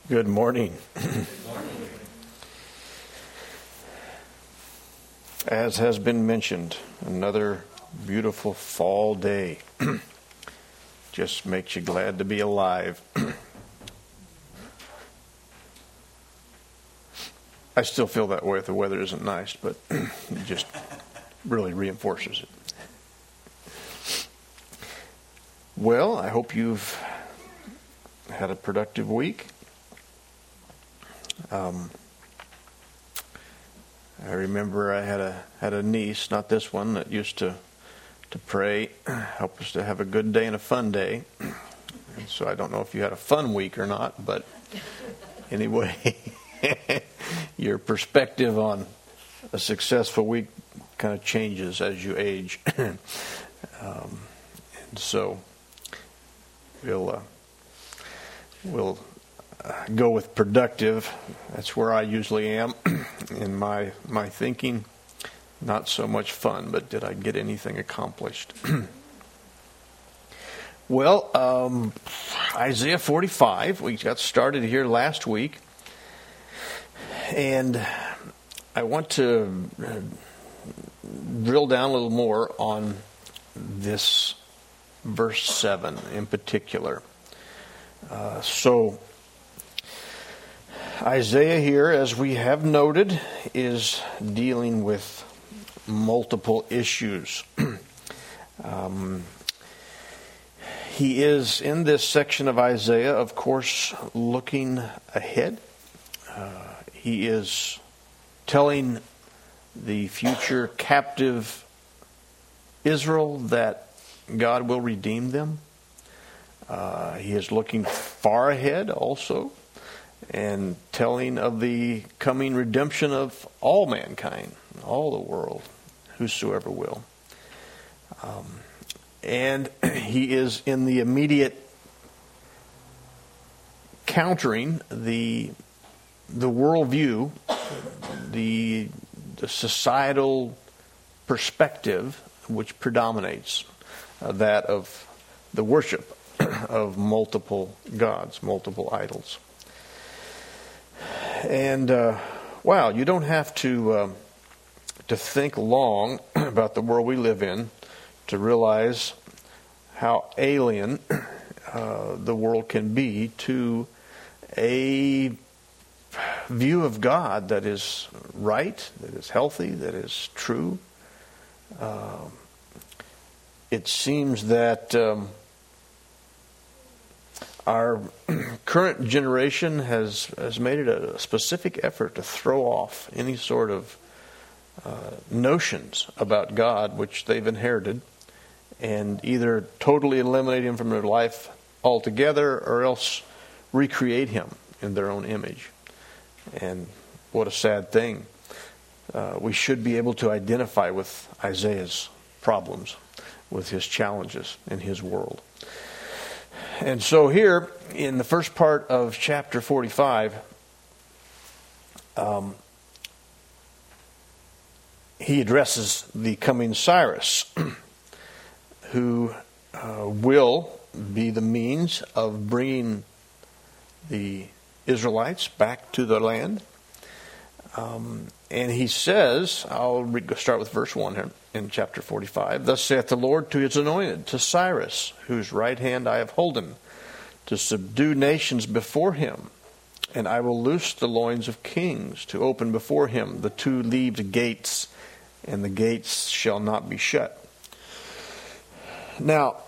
Good morning. As has been mentioned, another beautiful fall day. Just makes you glad to be alive. I still feel that way if the weather isn't nice, but it just really reinforces it. Well, I hope you've had a productive week. I remember I had a niece, not this one, that used to pray, help us to have a good day and a fun day. And so I don't know if you had a fun week or not, but anyway, your perspective on a successful week kind of changes as you age. And so we'll go with productive. That's where I usually am in my thinking. Not so much fun, but did I get anything accomplished? Well, Isaiah 45, we got started here last week. And I want to drill down a little more on this verse 7 in particular. So Isaiah here, as we have noted, is dealing with multiple issues. He is, in this section of Isaiah, of course, looking ahead. He is telling the future captive Israel that God will redeem them. He is looking far ahead also, and telling of the coming redemption of all mankind, all the world, whosoever will. And he is in the immediate countering the worldview, the societal perspective which predominates, that of the worship of multiple gods, multiple idols. And wow, you don't have to think long about the world we live in to realize how alien the world can be to a view of God that is right, that is healthy, that is true. It seems that our current generation has made it a specific effort to throw off any sort of notions about God which they've inherited, and either totally eliminate him from their life altogether or else recreate him in their own image. And what a sad thing. We should be able to identify with Isaiah's problems, with his challenges in his world. And so here, in the first part of chapter 45, he addresses the coming Cyrus, who will be the means of bringing the Israelites back to their land. And he says, I'll start with verse 1 here in chapter 45. Thus saith the Lord to his anointed, to Cyrus, whose right hand I have holden, to subdue nations before him. And I will loose the loins of kings, to open before him the two-leaved gates, and the gates shall not be shut. Now,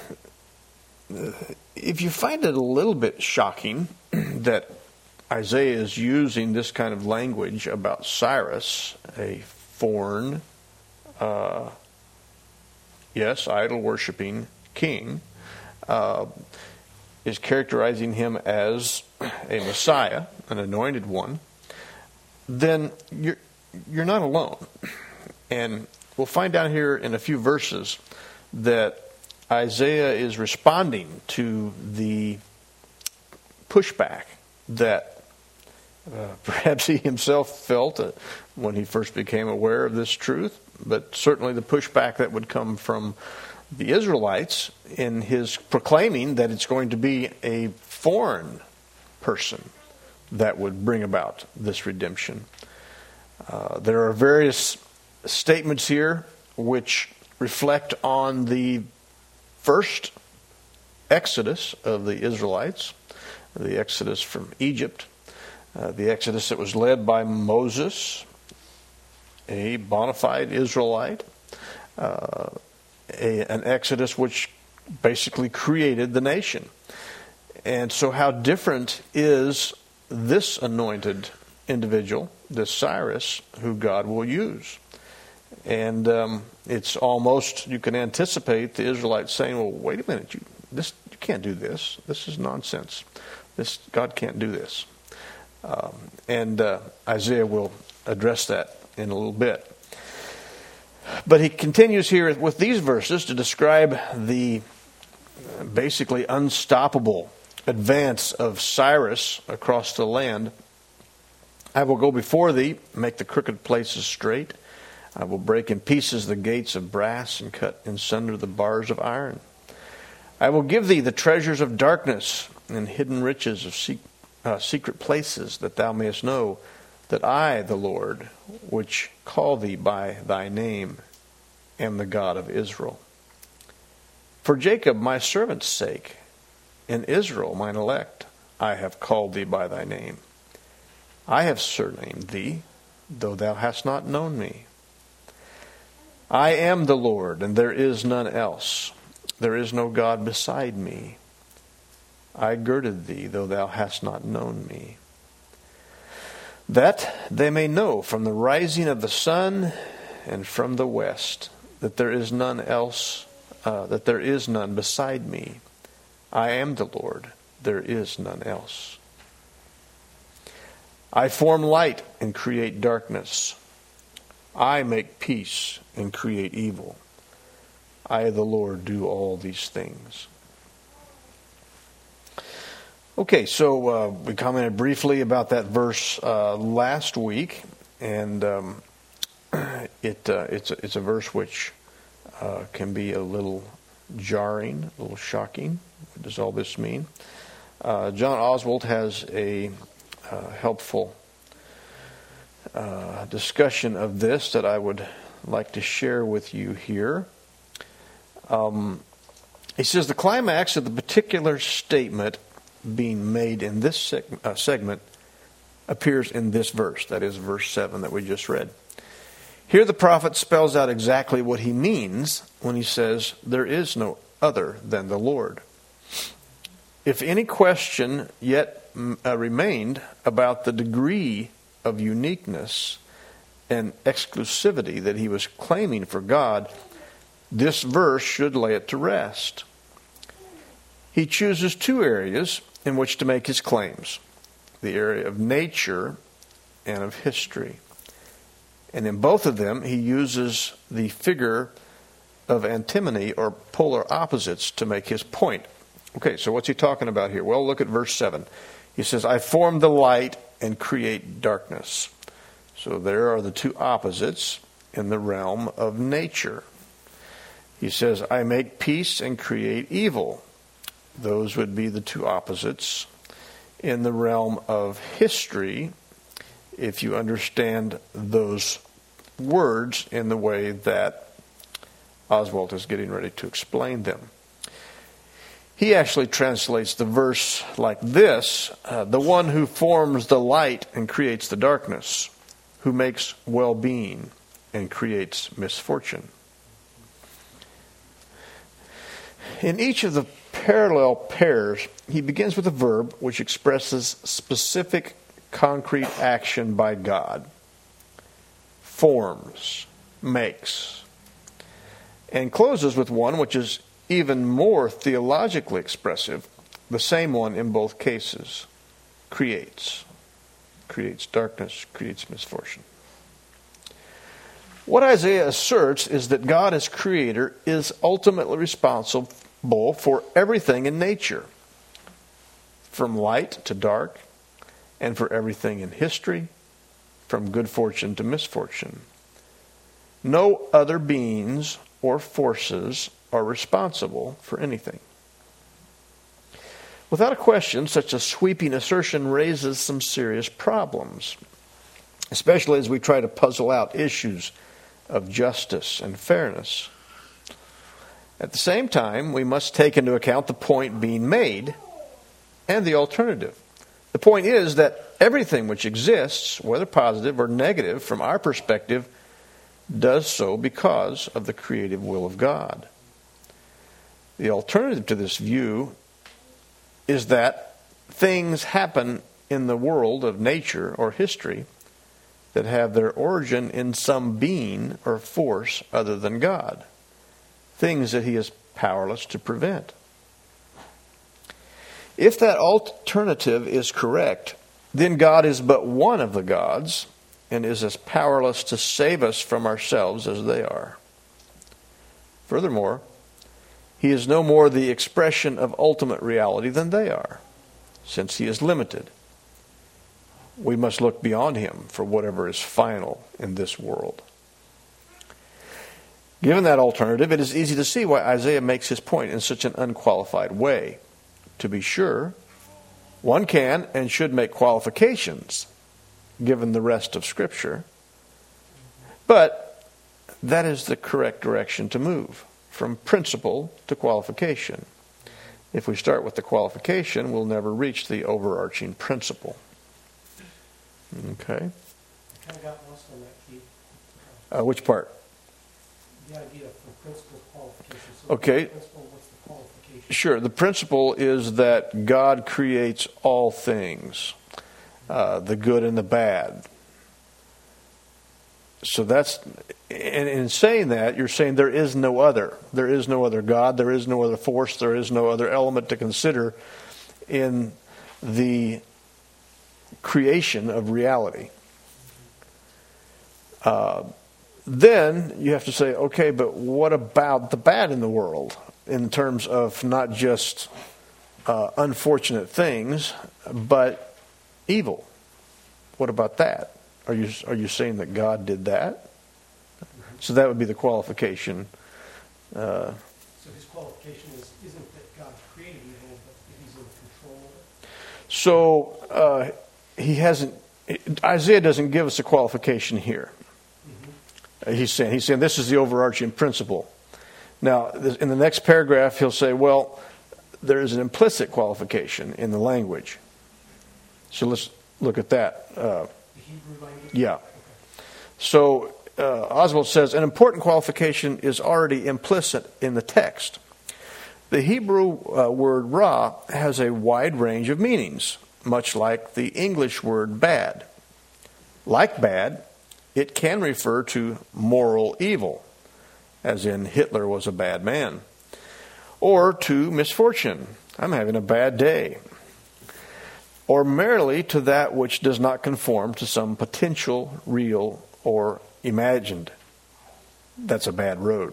if you find it a little bit shocking that Isaiah is using this kind of language about Cyrus, a foreign, idol-worshipping king, is characterizing him as a Messiah, an anointed one, then you're not alone. And we'll find out here in a few verses that Isaiah is responding to the pushback that perhaps he himself felt when he first became aware of this truth, but certainly the pushback that would come from the Israelites in his proclaiming that it's going to be a foreign person that would bring about this redemption. There are various statements here which reflect on the first exodus of the Israelites, the exodus from Egypt, the exodus that was led by Moses, a bona fide Israelite, an exodus which basically created the nation. And so how different is this anointed individual, this Cyrus, who God will use? And it's almost, you can anticipate the Israelites saying, well, wait a minute, you can't do this. This is nonsense. God can't do this. And Isaiah will address that in a little bit. But he continues here with these verses to describe the basically unstoppable advance of Cyrus across the land. I will go before thee, make the crooked places straight. I will break in pieces the gates of brass and cut in sunder the bars of iron. I will give thee the treasures of darkness and hidden riches of secret places, that thou mayest know that I, the Lord, which call thee by thy name, am the God of Israel. For Jacob my servant's sake, and Israel mine elect, I have called thee by thy name. I have surnamed thee, though thou hast not known me. I am the Lord, and there is none else. There is no God beside me. I girded thee, though thou hast not known me. That they may know from the rising of the sun and from the west that there is none else, that there is none beside me. I am the Lord, there is none else. I form light and create darkness. I make peace and create evil. I, the Lord, do all these things. Okay, so we commented briefly about that verse last week, and it's a verse which can be a little jarring, a little shocking. What does all this mean? John Oswald has a helpful discussion of this that I would like to share with you here. He says the climax of the particular statement being made in this segment appears in this verse, that is verse 7 that we just read. Here the prophet spells out exactly what he means when he says there is no other than the Lord. If any question yet remained about the degree of uniqueness and exclusivity that he was claiming for God, this verse should lay it to rest. He chooses two areas in which to make his claims: the area of nature and of history. And in both of them, he uses the figure of antimony or polar opposites to make his point. Okay, so what's he talking about here? Well, look at verse 7. He says, I form the light and create darkness. So there are the two opposites in the realm of nature. He says, I make peace and create evil. Those would be the two opposites in the realm of history, if you understand those words in the way that Oswald is getting ready to explain them. He actually translates the verse like this: the one who forms the light and creates the darkness, who makes well-being and creates misfortune. In each of the parallel pairs, he begins with a verb which expresses specific concrete action by God. Forms, makes. And closes with one which is even more theologically expressive, the same one in both cases. Creates. Creates darkness, creates misfortune. What Isaiah asserts is that God as creator is ultimately responsible for everything in nature, from light to dark, and for everything in history, from good fortune to misfortune. No other beings or forces are responsible for anything. Without a question, such a sweeping assertion raises some serious problems, especially as we try to puzzle out issues of justice and fairness. At the same time, we must take into account the point being made and the alternative. The point is that everything which exists, whether positive or negative from our perspective, does so because of the creative will of God. The alternative to this view is that things happen in the world of nature or history that have their origin in some being or force other than God, things that He is powerless to prevent. If that alternative is correct, then God is but one of the gods and is as powerless to save us from ourselves as they are. Furthermore, He is no more the expression of ultimate reality than they are, since He is limited. We must look beyond Him for whatever is final in this world. Given that alternative, it is easy to see why Isaiah makes his point in such an unqualified way. To be sure, one can and should make qualifications, given the rest of Scripture, but that is the correct direction to move, from principle to qualification. If we start with the qualification, we'll never reach the overarching principle. Okay? I kind of got lost on that, Keith. Which part? The idea from principle qualification. So Okay. Principle, what's the qualification? Sure. The principle is that God creates all things, the good and the bad. So that's, and in saying that, you're saying there is no other. There is no other God. There is no other force. There is no other element to consider in the creation of reality. Then you have to say, okay, but what about the bad in the world in terms of not just unfortunate things, but evil? What about that? Are you saying that God did that? So that would be the qualification. So his qualification isn't that God created evil, but that He's in control of it? So he hasn't. Isaiah doesn't give us a qualification here. He's saying this is the overarching principle. Now, in the next paragraph, he'll say, well, there is an implicit qualification in the language. So let's look at that. The Hebrew language? Yeah. So Oswald says, an important qualification is already implicit in the text. The Hebrew word ra has a wide range of meanings, much like the English word bad. Like bad, it can refer to moral evil, as in Hitler was a bad man, or to misfortune, I'm having a bad day, or merely to that which does not conform to some potential, real, or imagined. That's a bad road.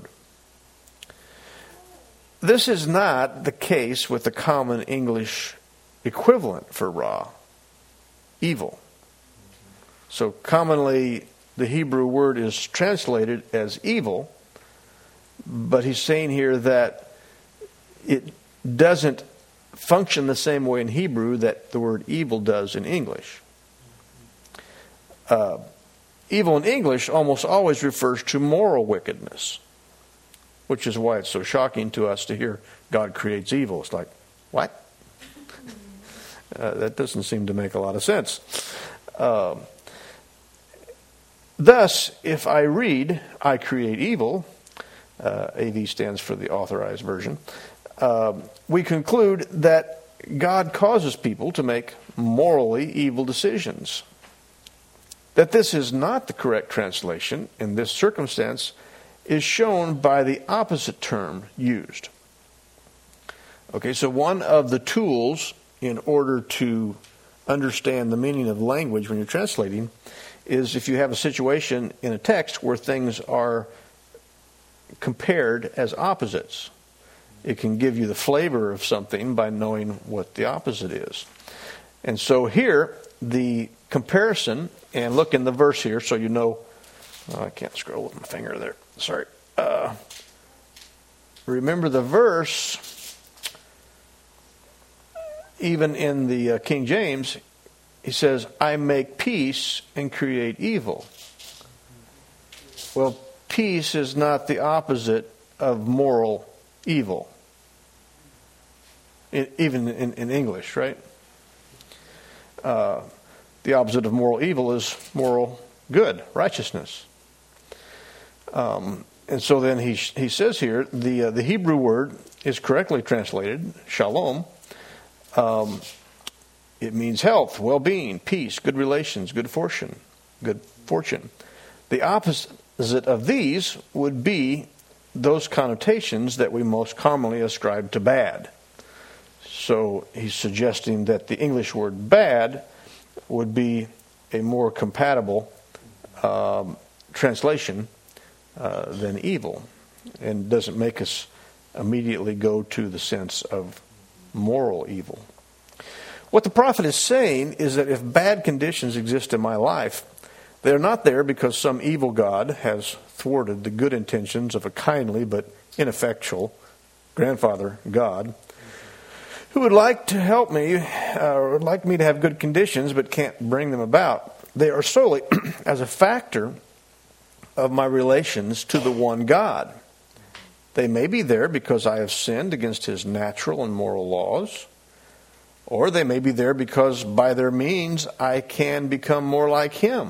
This is not the case with the common English equivalent for ra, evil. So commonly, the Hebrew word is translated as evil, but he's saying here that it doesn't function the same way in Hebrew that the word evil does in English. Evil in English almost always refers to moral wickedness, which is why it's so shocking to us to hear God creates evil. It's like, what? That doesn't seem to make a lot of sense. Thus, if I read, I create evil, AV stands for the Authorized Version, we conclude that God causes people to make morally evil decisions. That this is not the correct translation in this circumstance is shown by the opposite term used. Okay, so one of the tools in order to understand the meaning of language when you're translating is if you have a situation in a text where things are compared as opposites. It can give you the flavor of something by knowing what the opposite is. And so here, the comparison, and look in the verse here so you know, I can't scroll with my finger there, sorry. Remember the verse even in the King James, he says, I make peace and create evil. Well, peace is not the opposite of moral evil. Even in English, right? The opposite of moral evil is moral good, righteousness. And so then he says here, the Hebrew word is correctly translated, shalom. It means health, well-being, peace, good relations, good fortune. The opposite of these would be those connotations that we most commonly ascribe to bad. So he's suggesting that the English word bad would be a more compatible translation than evil, and doesn't make us immediately go to the sense of moral evil. What the prophet is saying is that if bad conditions exist in my life, they're not there because some evil God has thwarted the good intentions of a kindly but ineffectual grandfather God who would like to help me, or would like me to have good conditions but can't bring them about. They are solely as a factor of my relations to the one God. They may be there because I have sinned against his natural and moral laws, or they may be there because by their means I can become more like him.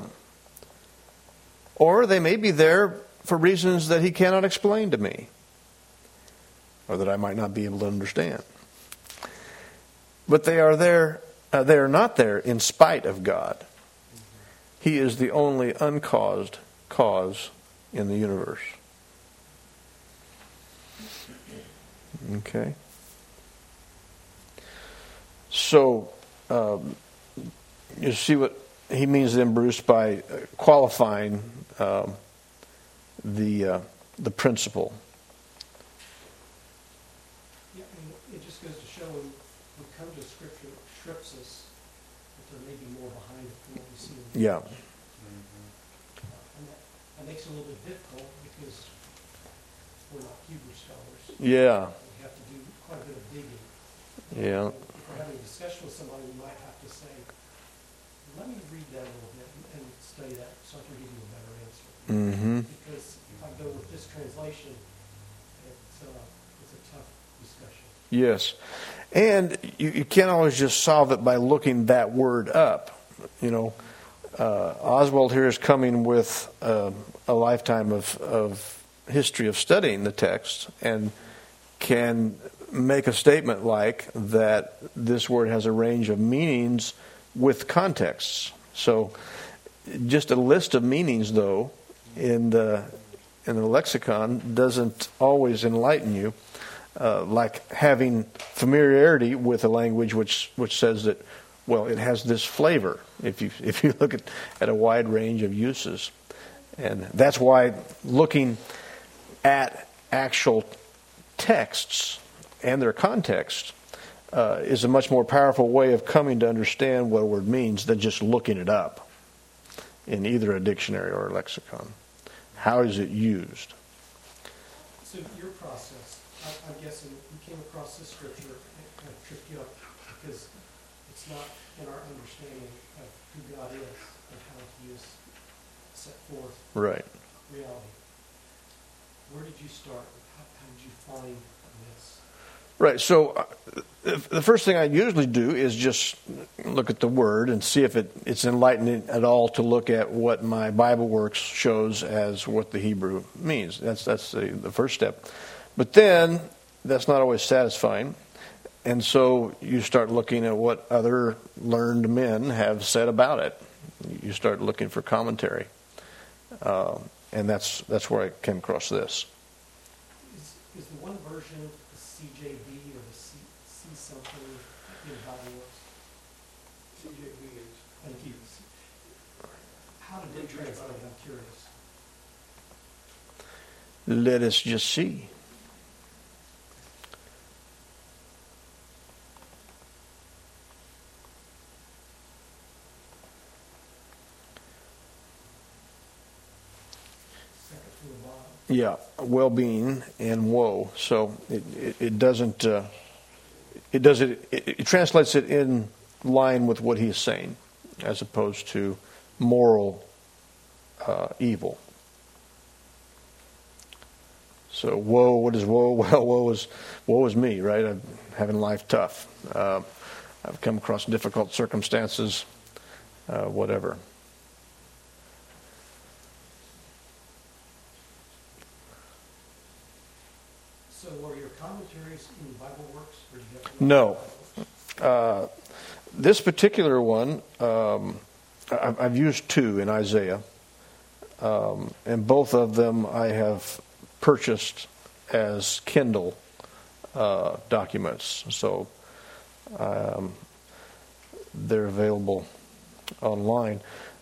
Or they may be there for reasons that he cannot explain to me, or that I might not be able to understand. But they are there. They are not there in spite of God. He is the only uncaused cause in the universe. Okay. So, you see what he means then, Bruce, by qualifying the principle. Yeah, and it just goes to show when we come to Scripture, it strips us that there may be more behind it than what we see in the Yeah. English. And that makes it a little bit difficult because we're not Hebrew scholars. Yeah. We have to do quite a bit of digging. Yeah. If we're having a discussion with somebody, we might have to say, let me read that a little bit and study that so I can give you a better answer. Mm-hmm. Because if I go with this translation, it's a tough discussion. Yes. And you can't always just solve it by looking that word up. You know, Oswald here is coming with a lifetime of history of studying the text and can make a statement like that this word has a range of meanings with contexts. So just a list of meanings, though, in the lexicon doesn't always enlighten you, like having familiarity with a language which says that, well, it has this flavor if you look at a wide range of uses. And that's why looking at actual texts and their context is a much more powerful way of coming to understand what a word means than just looking it up in either a dictionary or a lexicon. How is it used? So your process, I'm guessing you came across this scripture and it kind of tripped you up because it's not in our understanding of who God is and how he is set forth Right. reality. Where did you start? How did you find this? Right. So the first thing I usually do is just look at the word and see if it's enlightening at all to look at what my Bible Works shows as what the Hebrew means. That's the first step. But then that's not always satisfying. And so you start looking at what other learned men have said about it. You start looking for commentary. And that's where I came across this. Is the one version the CJB or the C something in Bible Works? CJB is. Thank you. How did they translate it? I'm curious. Let us just see. Yeah, well-being and woe. So it doesn't it translates it in line with what he's saying, as opposed to moral evil. So woe, what is woe? Well, woe is me, right? I'm having life tough. I've come across difficult circumstances, whatever. So were your commentaries in Bible Works? Or did you have to No. This particular one, I've used two in Isaiah, and both of them I have purchased as Kindle documents. So they're available online.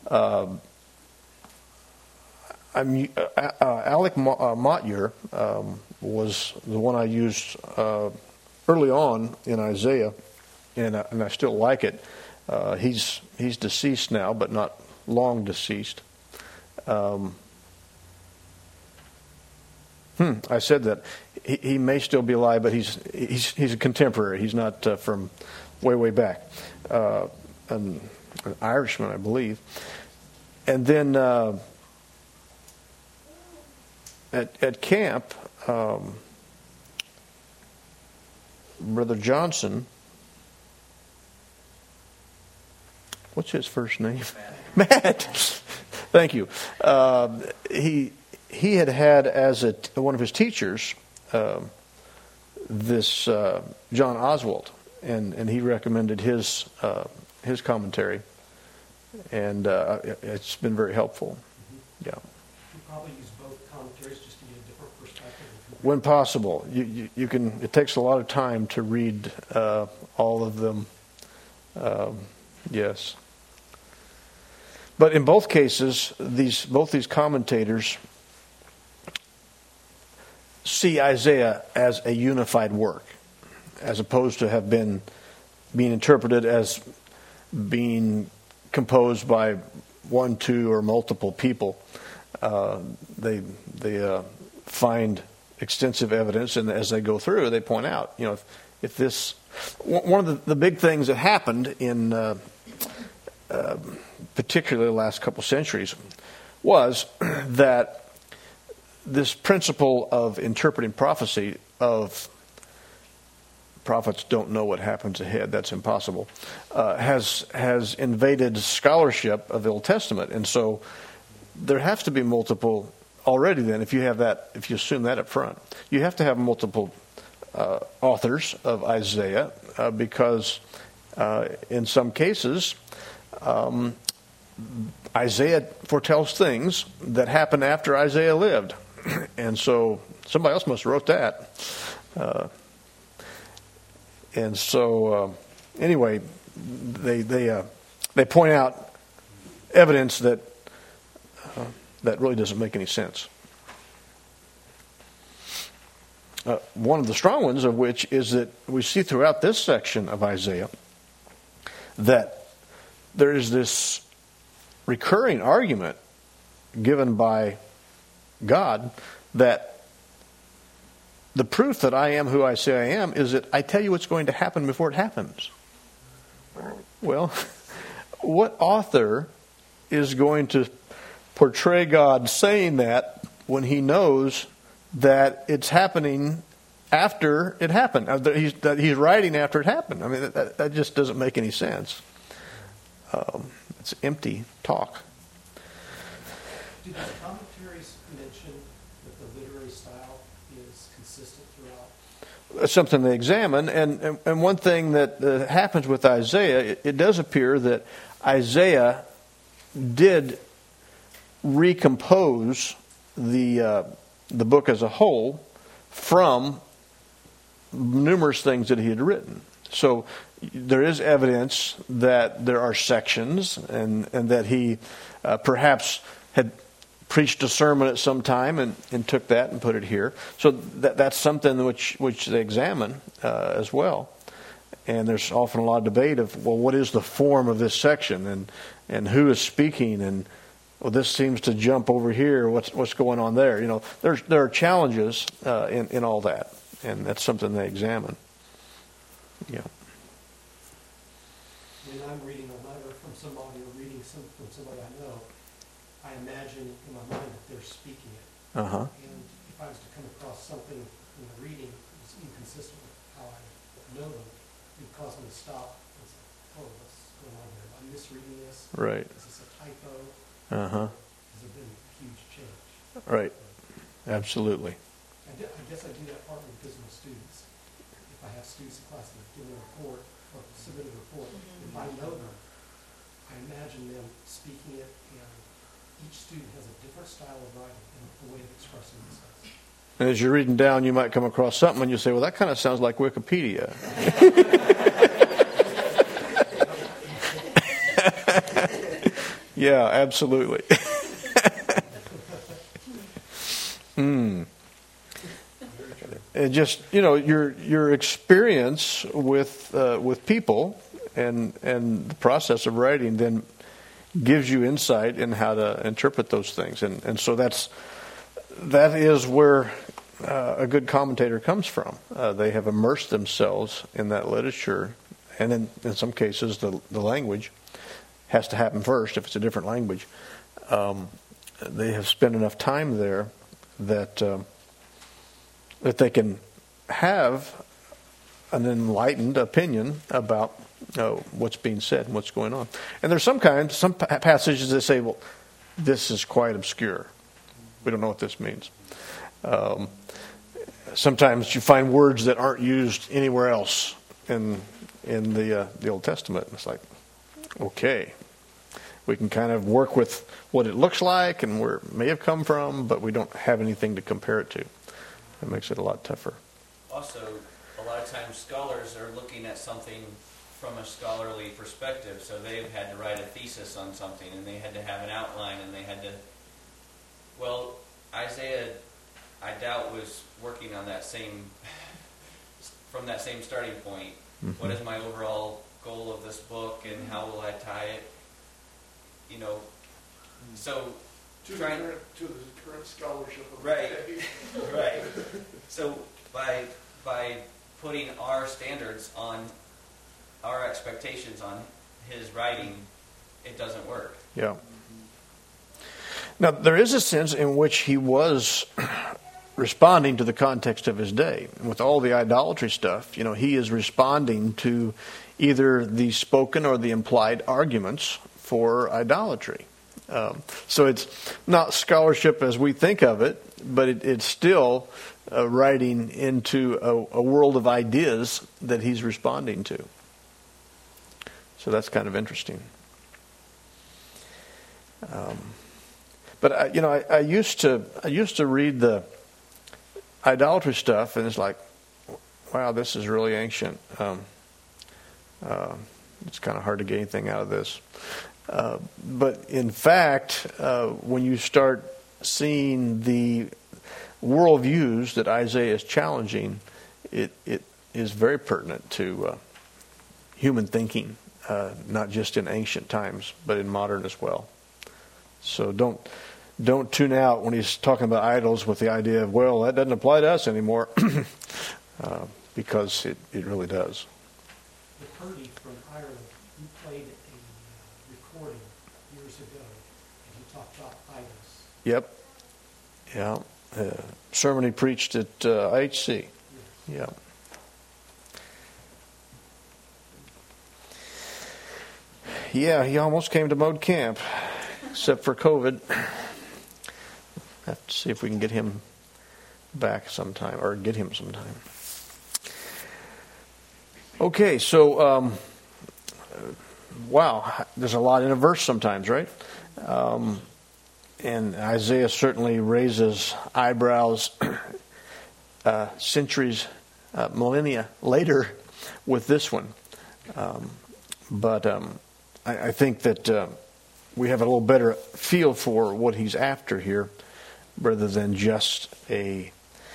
Alec Motyer was the one I used early on in Isaiah, and I still like it. He's deceased now, but not long deceased. I said that he may still be alive, but he's a contemporary. He's not from way back. An Irishman, I believe. And then at camp, Brother Johnson, what's his first name? Matt. Thank you. He had as one of his teachers this John Oswalt, and he recommended his commentary, and it's been very helpful. Yeah. You probably use both commentaries just to get a different perspective. When possible, you can. It takes a lot of time to read all of them. Yes. But in both cases, both these commentators see Isaiah as a unified work, as opposed to have being interpreted as being composed by one, two, or multiple people. They find extensive evidence, and as they go through, they point out, if this, one of the big things that happened in particularly the last couple centuries was that this principle of interpreting prophecy, of prophets don't know what happens ahead, that's impossible, has invaded scholarship of the Old Testament. And so there has to be multiple, already then, if you assume that up front, you have to have multiple authors of Isaiah, because in some cases, Isaiah foretells things that happened after Isaiah lived. And so somebody else must have wrote that. And so anyway, they point out evidence that really doesn't make any sense. One of the strong ones of which is that we see throughout this section of Isaiah that there is this recurring argument given by God that the proof that I am who I say I am is that I tell you what's going to happen before it happens. Well, what author is going to portray God saying that when he knows that it's happening after it happened, that he's writing after it happened? I mean, that just doesn't make any sense. It's empty talk. Do the commentaries mention that the literary style is consistent throughout? That's something they examine, and one thing that happens with Isaiah, it does appear that Isaiah did recompose the book as a whole from numerous things that he had written. So there is evidence that there are sections, and that he perhaps had preached a sermon at some time and took that and put it here. So that's something which they examine as well. And there's often a lot of debate of, well, what is the form of this section, and who is speaking, and well, this seems to jump over here. What's going on there? There are challenges in all that, and that's something they examine. Yeah. When I'm reading a letter from somebody or reading from somebody I know, I imagine in my mind that they're speaking it. Uh-huh. And if I was to come across something in the reading that's inconsistent with how I know them, it would cause me to stop and say, oh, what's going on here? Am I misreading this? Right. Is this a typo? Uh-huh. Has there been a huge change? Right. Absolutely. I guess I do that partly because of my students. If I have students in class that give a report or submit a report, if I know them, I imagine them speaking it, and each student has a different style of writing and a way of expressing themselves. And as you're reading down, you might come across something and you say, well, that kind of sounds like Wikipedia. Yeah, absolutely. And just, your experience with people and the process of writing then gives you insight in how to interpret those things. And so that is where a good commentator comes from. They have immersed themselves in that literature, and in some cases the language has to happen first if it's a different language. They have spent enough time there that they can have an enlightened opinion about what's being said and what's going on. And there's some passages that say, well, this is quite obscure. We don't know what this means. Sometimes you find words that aren't used anywhere else in the Old Testament. It's like, okay, we can kind of work with what it looks like and where it may have come from, but we don't have anything to compare it to. That makes it a lot tougher. Also, a lot of times scholars are looking at something from a scholarly perspective, so they've had to write a thesis on something, and they had to have an outline, and they had to... Well, Isaiah, I doubt, was working on that from that same starting point. Mm-hmm. What is my overall goal of this book, and how will I tie it? So... To the current scholarship of right, the day. Right. So by putting our standards on, our expectations on his writing, it doesn't work. Yeah. Now, there is a sense in which he was responding to the context of his day. With all the idolatry stuff, he is responding to either the spoken or the implied arguments for idolatry. So it's not scholarship as we think of it, but it's still writing into a world of ideas that he's responding to. So that's kind of interesting. But I used to read the idolatry stuff, and it's like, wow, this is really ancient. It's kind of hard to get anything out of this. But in fact, when you start seeing the worldviews that Isaiah is challenging, it is very pertinent to human thinking, not just in ancient times, but in modern as well. So don't tune out when he's talking about idols with the idea of, well, that doesn't apply to us anymore, because it really does. The Purdy from Ireland, you played a recording years ago, and he talked about idols. Yep. Yeah. Sermon he preached at IHC. Yeah. Yeah, he almost came to Mode Camp, except for COVID. Have to see if we can get him back sometime, or get him sometime. Okay, so, wow, there's a lot in a verse sometimes, right? And Isaiah certainly raises eyebrows centuries, millennia later with this one. But I think that we have a little better feel for what he's after here, rather than just a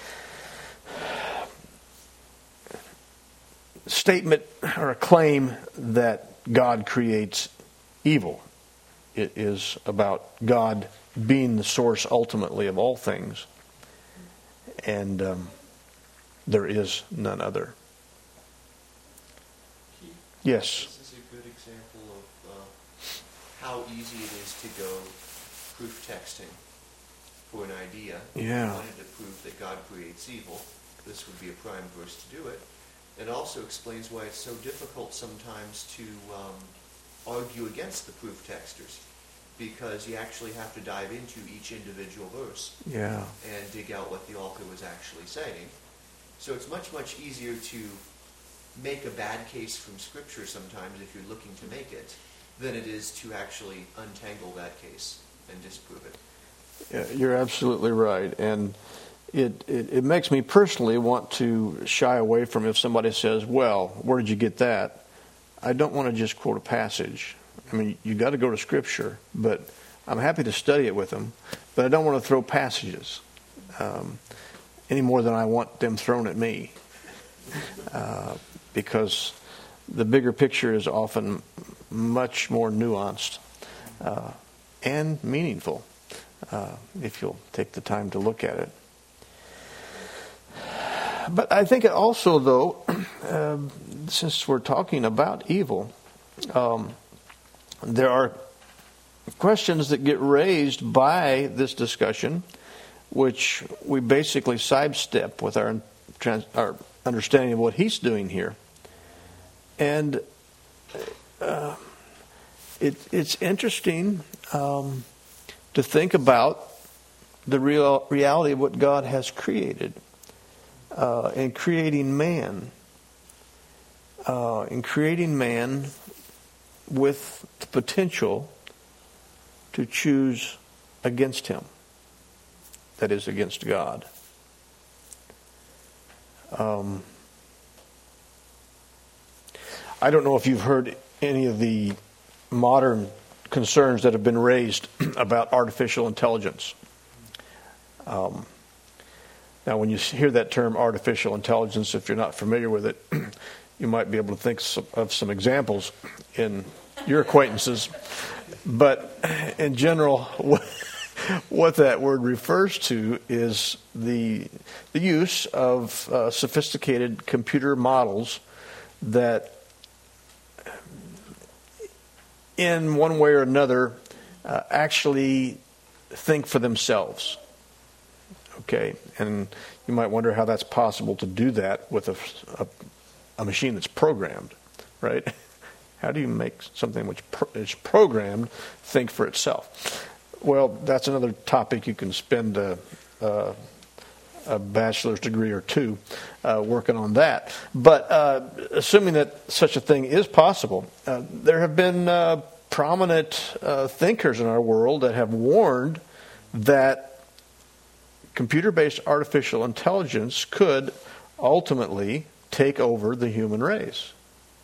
statement or a claim that God creates evil. It is about God being the source ultimately of all things, and there is none other. Yes. This is a good example of how easy it is to go proof texting for an idea. Yeah. If you wanted to prove that God creates evil, this would be a prime verse to do it. It also explains why it's so difficult sometimes to argue against the proof texters, because you actually have to dive into each individual verse Yeah. and dig out what the author was actually saying. So it's much, much easier to make a bad case from Scripture sometimes if you're looking to make it, than it is to actually untangle that case and disprove it. Yeah, you're absolutely right. And it makes me personally want to shy away from if somebody says, well, where did you get that? I don't want to just quote a passage. I mean, you got to go to Scripture, but I'm happy to study it with them, but I don't want to throw passages any more than I want them thrown at me, because the bigger picture is often much more nuanced and meaningful if you'll take the time to look at it. But I think it also, though, since we're talking about evil, there are questions that get raised by this discussion, which we basically sidestep with our understanding of what he's doing here. And it's interesting to think about the reality of what God has created in creating man. In creating man with the potential to choose against him. That is, against God. I don't know if you've heard any of the modern concerns that have been raised about artificial intelligence. Now, when you hear that term artificial intelligence, if you're not familiar with it, you might be able to think of some examples in your acquaintances. But in general, what that word refers to is the use of sophisticated computer models that, in one way or another, actually think for themselves. Okay, and you might wonder how that's possible to do that with a machine that's programmed, right? How do you make something which is programmed think for itself? Well, that's another topic. You can spend a bachelor's degree or two working on that. But assuming that such a thing is possible, there have been prominent thinkers in our world that have warned that computer-based artificial intelligence could ultimately take over the human race.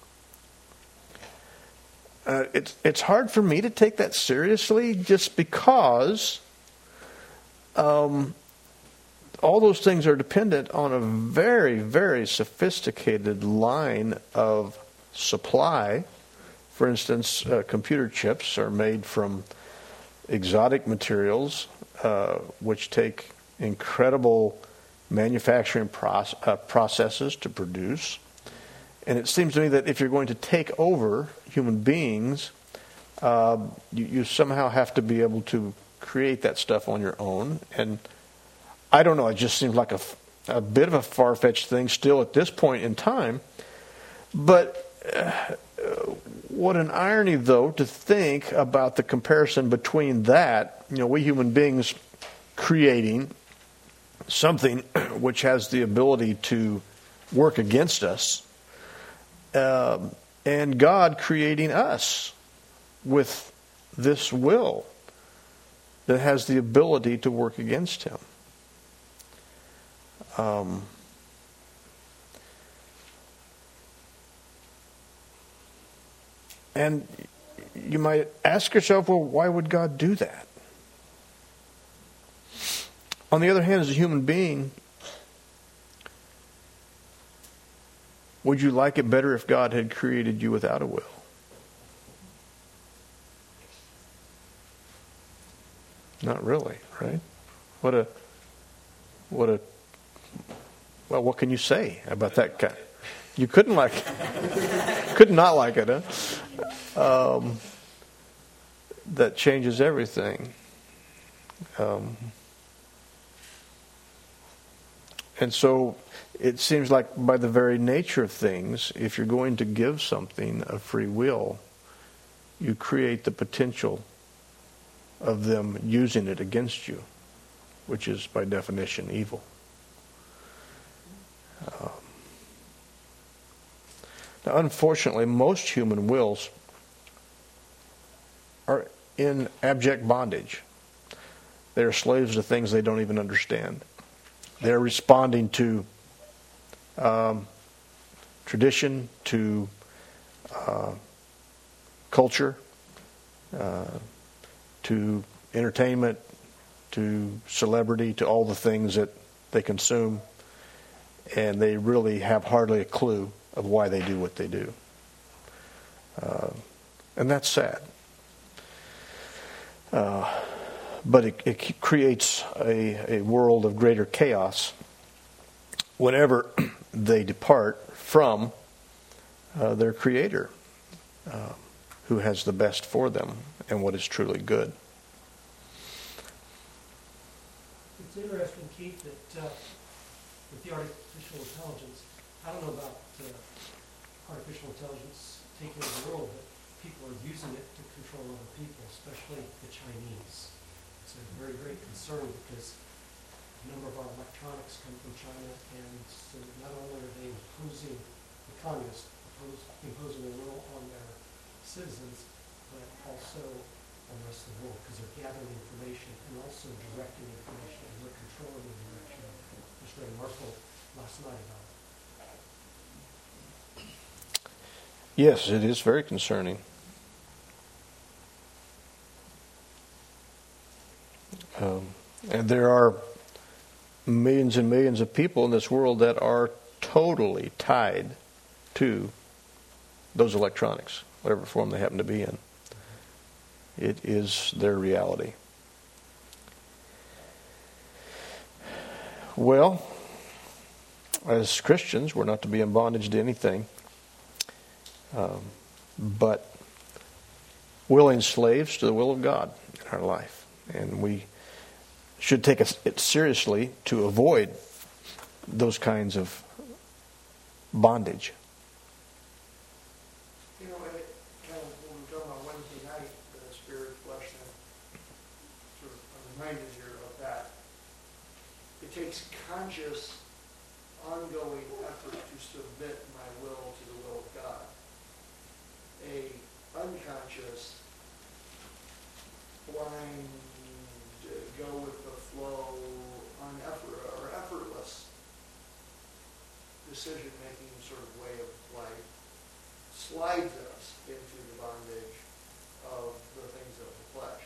It's hard for me to take that seriously, just because all those things are dependent on a very, very sophisticated line of supply. For instance, computer chips are made from exotic materials, which take incredible manufacturing processes to produce. And it seems to me that if you're going to take over human beings, you somehow have to be able to create that stuff on your own. And I don't know, it just seems like a bit of a far-fetched thing still at this point in time. But what an irony, though, to think about the comparison between that, we human beings creating something which has the ability to work against us, and God creating us with this will that has the ability to work against him. And you might ask yourself, well, why would God do that? On the other hand, as a human being, would you like it better if God had created you without a will? Not really, right? Well, what can you say about that You couldn't like could not like it, huh? That changes everything. And so it seems like by the very nature of things, if you're going to give something a free will, you create the potential of them using it against you, which is by definition evil. Now, unfortunately, most human wills are in abject bondage. They are slaves to things they don't even understand. They're responding to tradition, to culture, to entertainment, to celebrity, to all the things that they consume, and they really have hardly a clue of why they do what they do. And that's sad. But it creates a world of greater chaos whenever they depart from their Creator, who has the best for them and what is truly good. It's interesting, Keith, that with the artificial intelligence, I don't know about artificial intelligence taking over the world, but people are using it to control other people, especially the Chinese. It's a very great concern because a number of our electronics come from China, and so not only are they imposing the communists, imposing their will on their citizens, but also on the rest of the world, because they're gathering information and also directing information, and they're controlling the direction. I just read an article last night about it. Yes, it is very concerning. And there are millions and millions of people in this world that are totally tied to those electronics, whatever form they happen to be in. It is their reality. Well, as Christians, we're not to be in bondage to anything, but willing slaves to the will of God in our life. And we should take it seriously to avoid those kinds of bondage. You know, and it kind of, when we were talking about Wednesday night, the spirit, flesh, and sort of, I'm reminded here of that. It takes conscious, ongoing effort to submit my will to the will of God. A unconscious, blind, go with the flow, or effortless decision-making sort of way of life slides us into the bondage of the things of the flesh.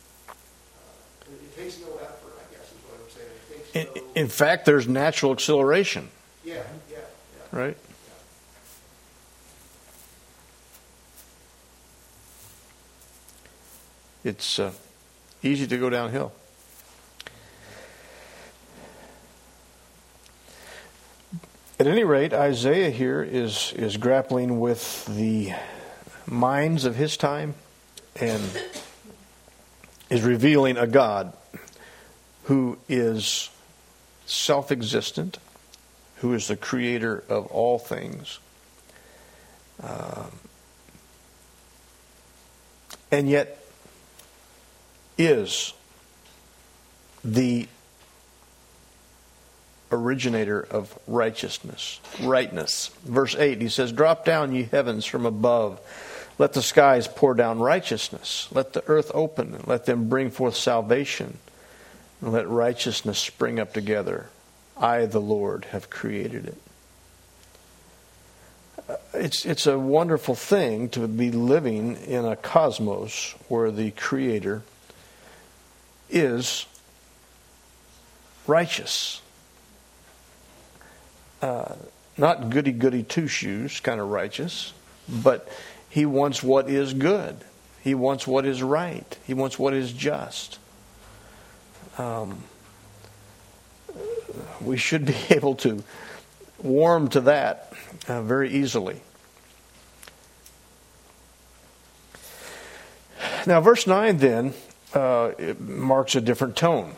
It takes no effort, I guess, is what I'm saying. It takes In fact, there's natural acceleration. Yeah. Right? It's easy to go downhill. At any rate, Isaiah here is grappling with the minds of his time and is revealing a God who is self-existent, who is the creator of all things, and yet is the originator of righteousness, rightness. Verse 8, he says, "Drop down, ye heavens, from above. Let the skies pour down righteousness. Let the earth open, and let them bring forth salvation. And let righteousness spring up together. I, the Lord, have created it." It's a wonderful thing to be living in a cosmos where the Creator is righteous. Not goody-goody two-shoes kind of righteous, but he wants what is good. He wants what is right. He wants what is just. We should be able to warm to that very easily. Now, verse 9 then it marks a different tone.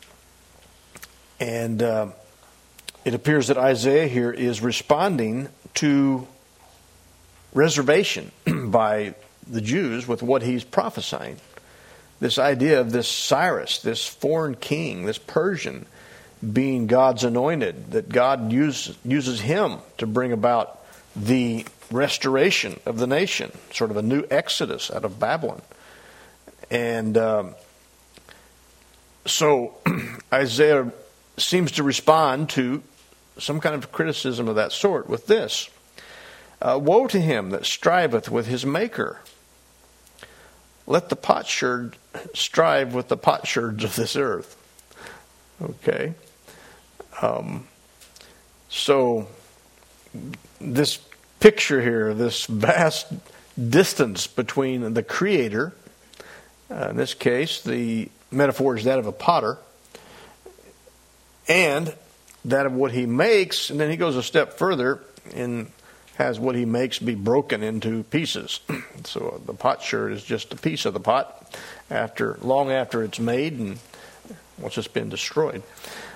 And it appears that Isaiah here is responding to reservation by the Jews with what he's prophesying. This idea of this Cyrus, this foreign king, this Persian, being God's anointed, that God uses him to bring about the restoration of the nation, sort of a new exodus out of Babylon. And so Isaiah seems to respond to some kind of criticism of that sort with this. Woe to him that striveth with his maker. Let the potsherd strive with the potsherds of this earth. Okay. So this picture here, this vast distance between the Creator, in this case, the metaphor is that of a potter, and that of what he makes, and then he goes a step further and has what he makes be broken into pieces. So the potsherd is just a piece of the pot long after it's made and once it's been destroyed.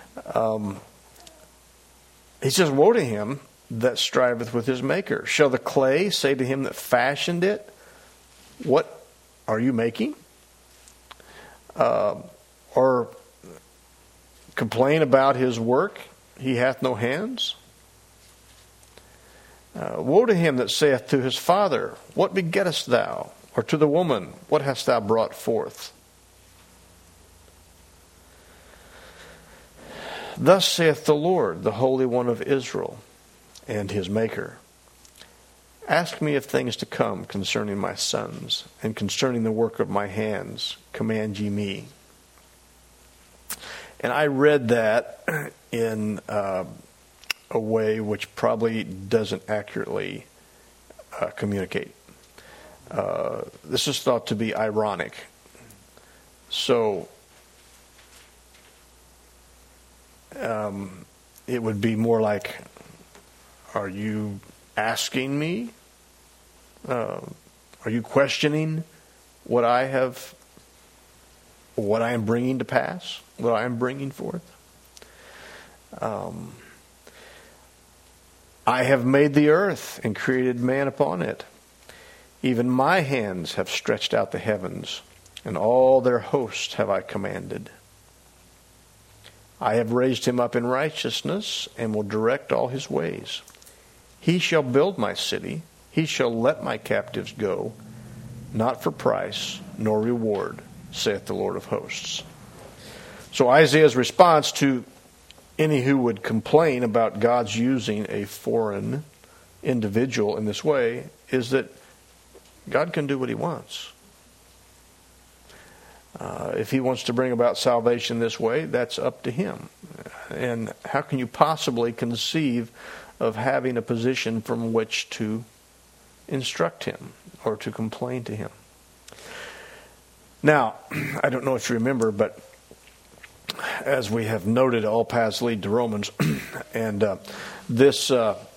He says, woe to him that striveth with his maker. Shall the clay say to him that fashioned it, what are you making? Or complain about his work, he hath no hands? Woe to him that saith to his father, what begettest thou? Or to the woman, what hast thou brought forth? Thus saith the Lord, the Holy One of Israel, and his Maker. Ask me of things to come concerning my sons, and concerning the work of my hands, command ye me. And I read that in a way which probably doesn't accurately communicate. This is thought to be ironic. So it would be more like, are you asking me? Are you questioning what I am bringing to pass? What I am bringing forth? I have made the earth and created man upon it. Even my hands have stretched out the heavens, and all their hosts have I commanded. I have raised him up in righteousness, and will direct all his ways. He shall build my city. He shall let my captives go, not for price nor reward, saith the Lord of hosts. So Isaiah's response to any who would complain about God's using a foreign individual in this way is that God can do what he wants. If he wants to bring about salvation this way, that's up to him. And how can you possibly conceive of having a position from which to instruct him or to complain to him? Now, I don't know if you remember, but as we have noted, all paths lead to Romans, and this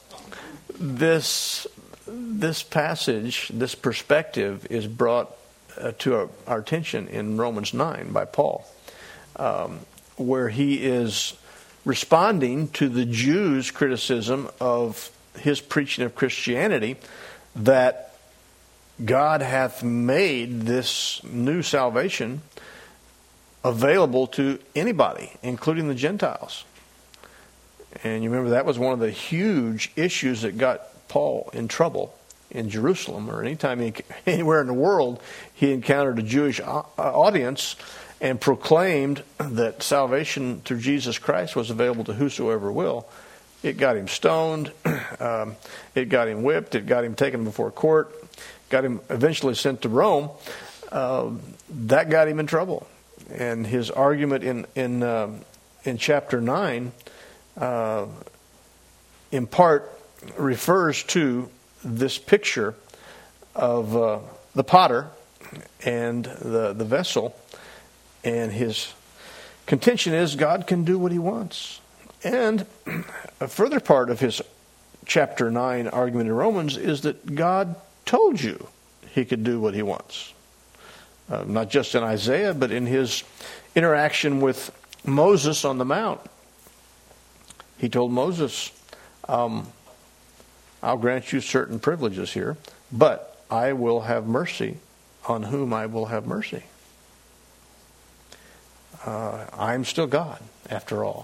passage, this perspective, is brought to our attention in Romans 9 by Paul, where he is responding to the Jews' criticism of his preaching of Christianity, that God hath made this new salvation available to anybody, including the Gentiles. And you remember that was one of the huge issues that got Paul in trouble in Jerusalem, or anywhere in the world he encountered a Jewish audience and proclaimed that salvation through Jesus Christ was available to whosoever will. It got him stoned, it got him whipped, it got him taken before court, got him eventually sent to Rome. That got him in trouble. And his argument in chapter 9 in part refers to this picture of the potter and the vessel, and his contention is God can do what he wants. And a further part of his chapter 9 argument in Romans is that God told you he could do what he wants. Not just in Isaiah, but in his interaction with Moses on the Mount. He told Moses, I'll grant you certain privileges here, but I will have mercy on whom I will have mercy. I'm still God, after all.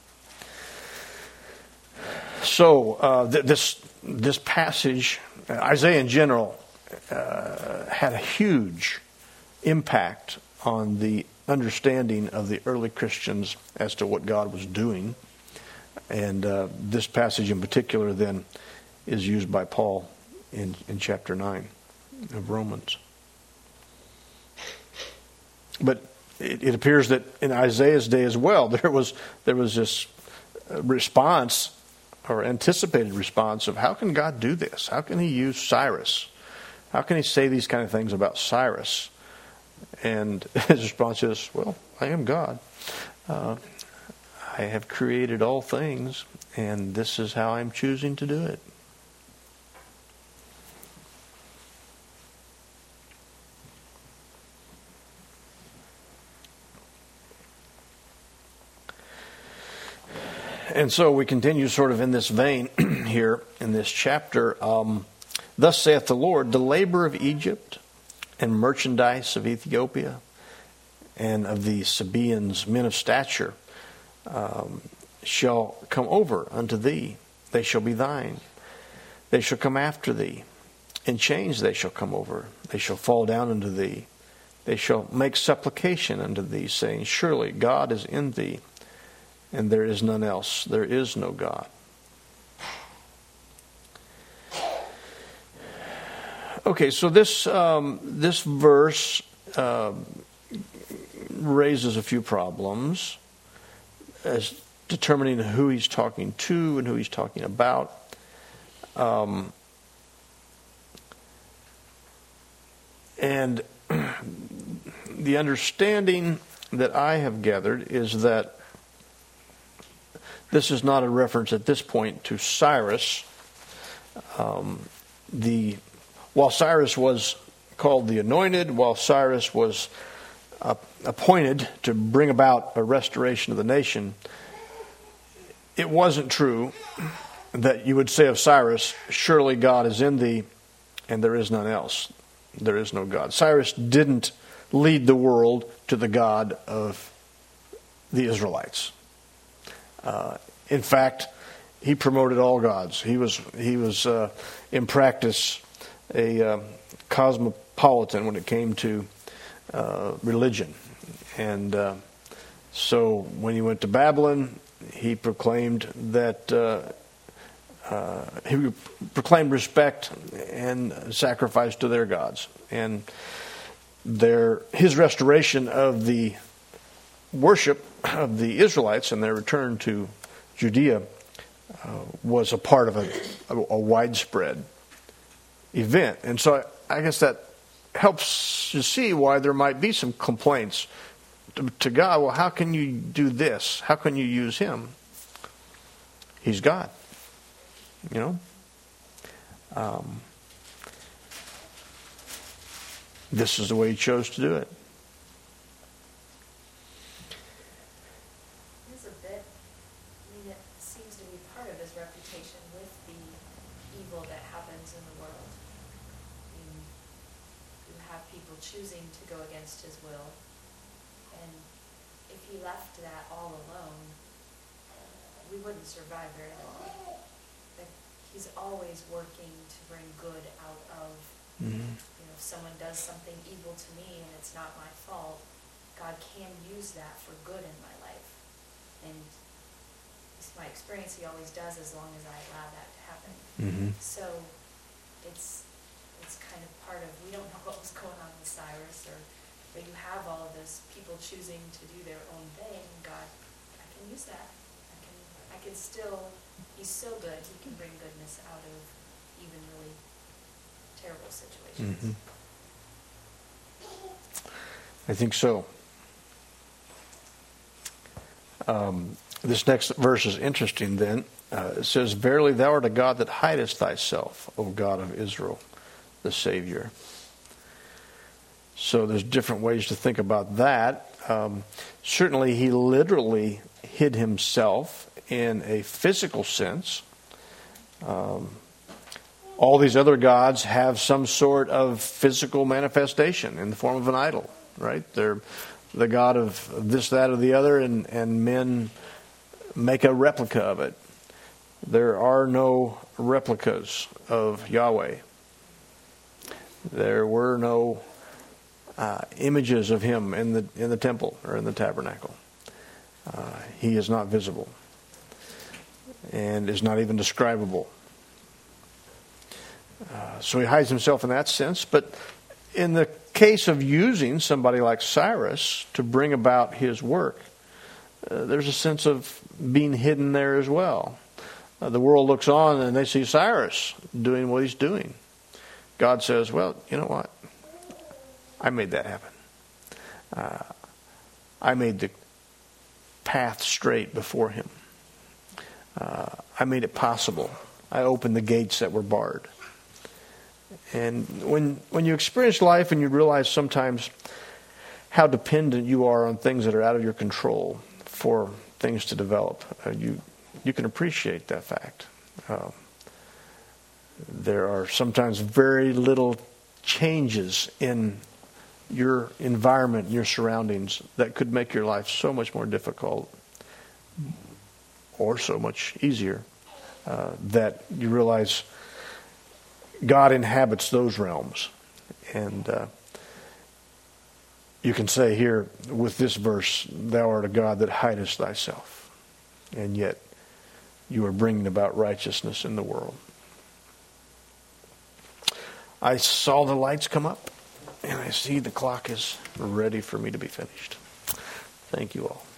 So this passage, Isaiah in general, had a huge impact on the understanding of the early Christians as to what God was doing. And this passage in particular then is used by Paul in chapter 9 of Romans. But it appears that in Isaiah's day as well, there was this response or anticipated response of how can God do this? How can he use Cyrus? How can he say these kind of things about Cyrus? And his response is, well, I am God. I have created all things, and this is how I'm choosing to do it. And so we continue sort of in this vein here in this chapter. Thus saith the Lord, the labor of Egypt and merchandise of Ethiopia and of the Sabaeans, men of stature, shall come over unto thee. They shall be thine. They shall come after thee. In chains they shall come over. They shall fall down unto thee. They shall make supplication unto thee, saying, surely God is in thee, and there is none else. There is no God. Okay, so this verse raises a few problems as determining who he's talking to and who he's talking about. And the understanding that I have gathered is that this is not a reference at this point to Cyrus. While Cyrus was called the Anointed, while Cyrus was appointed to bring about a restoration of the nation, it wasn't true that you would say of Cyrus, surely God is in thee, and there is none else. There is no God. Cyrus didn't lead the world to the God of the Israelites. In fact, he promoted all gods. He was in practice a cosmopolitan when it came to religion. And so when he went to Babylon, he proclaimed respect and sacrifice to their gods. And his restoration of the worship of the Israelites and their return to Judea was a part of a widespread event. And so I guess that helps you see why there might be some complaints to God. Well, how can you do this? How can you use him? He's God. You know? This is the way he chose to do it. It's a bit, it seems to be part of his reputation with the evil that happens in the world. You have people choosing to go against his will. And if he left that all alone, we wouldn't survive very long. But he's always working to bring good out of, if someone does something evil to me and it's not my fault, God can use that for good in my life. And it's my experience, he always does as long as I allow that to happen. So it's kind of part of, we don't know what was going on with Cyrus, but you have all of this people choosing to do their own thing. God, I can use that. I can still, he's so good, he can bring goodness out of even really terrible situations. I think so. This next verse is interesting then. It says, "Verily thou art a God that hidest thyself, O God of Israel, the Savior." So there's different ways to think about that. Certainly he literally hid himself in a physical sense. All these other gods have some sort of physical manifestation in the form of an idol, right? They're the god of this, that, or the other, and men make a replica of it. There are no replicas of Yahweh. There were no images of him in the temple or in the tabernacle. He is not visible and is not even describable. So he hides himself in that sense. But in the case of using somebody like Cyrus to bring about his work, there's a sense of being hidden there as well. The world looks on and they see Cyrus doing what he's doing. God says, well, you know what? I made that happen. I made the path straight before him. I made it possible. I opened the gates that were barred. And when you experience life and you realize sometimes how dependent you are on things that are out of your control for things to develop, you can appreciate that fact. There are sometimes very little changes in your environment, your surroundings, that could make your life so much more difficult or so much easier, that you realize God inhabits those realms. And you can say here with this verse, thou art a God that hidest thyself, and yet you are bringing about righteousness in the world. I saw the lights come up, and I see the clock is ready for me to be finished. Thank you all.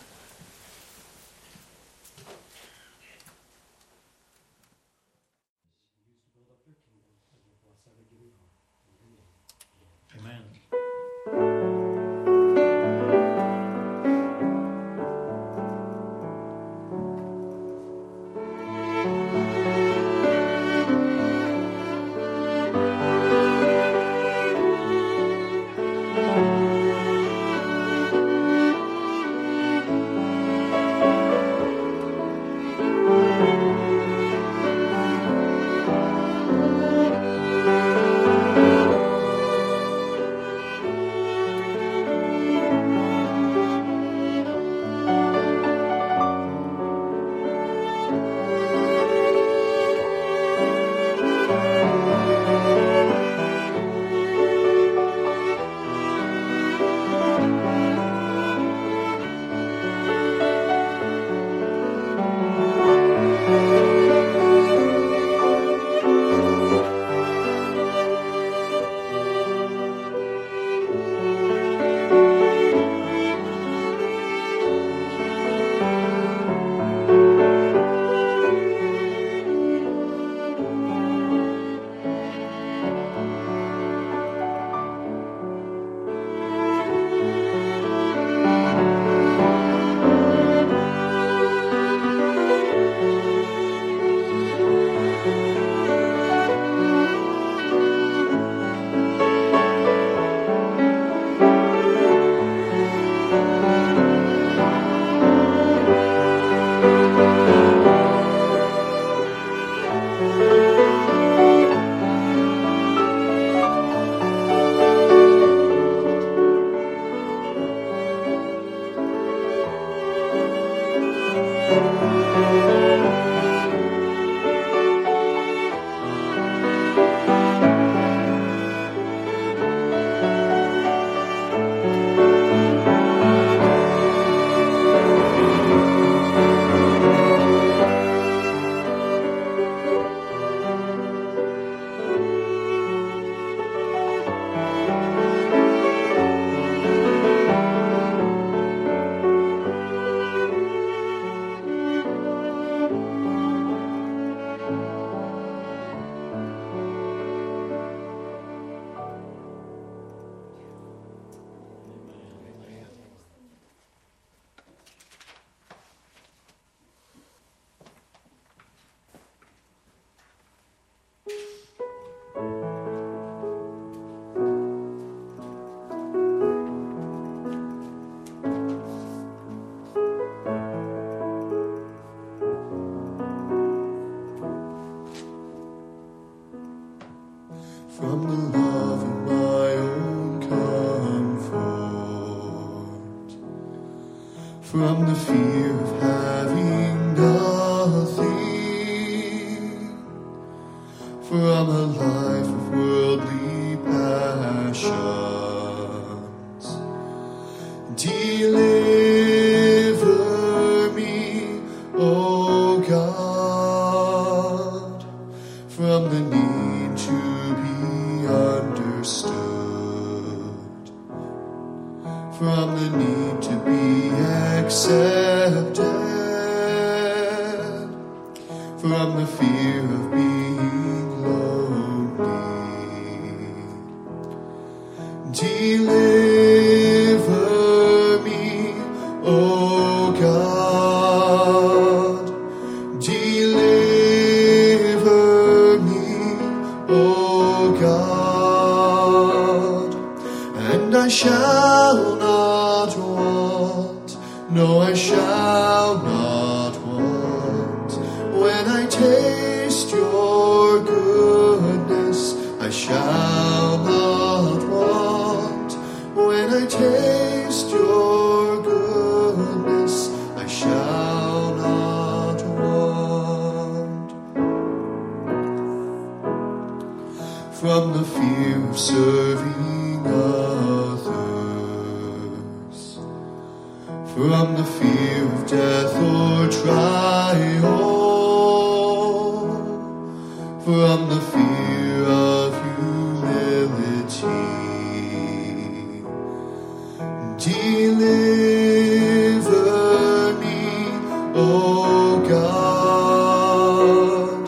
from the fear of having nothing, from a life of worldly passions. Deliver me, O God, from the need to be understood, from the need to be accepted, from the fear of being lonely. Deliver me, O God, deliver me, O God, and I shall not want, no, I shall not want. When I taste your goodness, I shall not want. When I taste your goodness, I shall not want. From the fear of serving others, from the fear of death or trial, from the fear of humility. Deliver me, O God,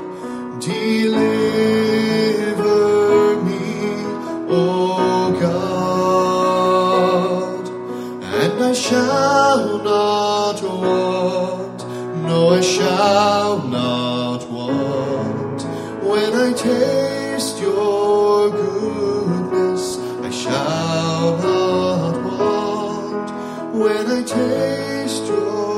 deliver me, O God, and I shall not want, no, I shall not want. When I taste your goodness, I shall not want. When I taste your